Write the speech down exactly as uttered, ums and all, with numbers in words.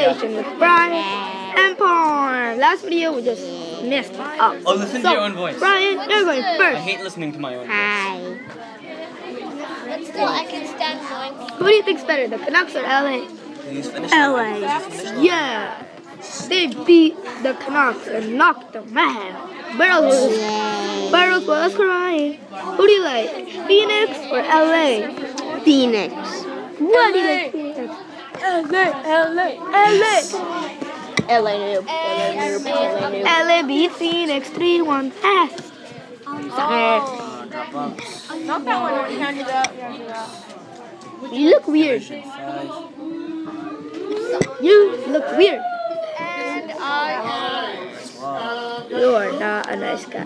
conversation with Brian and Porn. Last video we just missed up. Oh, listen so, to your own voice. Brian, you're going I first. hate listening to my own voice. Hi. But still, I can stand knowing people. Who do you think's better, the Canucks or L A? Please finish L the A. line. Please finish the line. Yeah. They beat the Canucks and knocked them out. Barrels was, Barrels was crying. Who do you like, Phoenix or L A? Phoenix. What do you like, Phoenix? L A, L A, L A. L A noob. L A noob. L A beat Phoenix three one. Ah. Uh, drop box. Not that one. You can't do that. You can't do that. You look weird. Division five. You look weird. And I am. Wow. You're not a nice guy.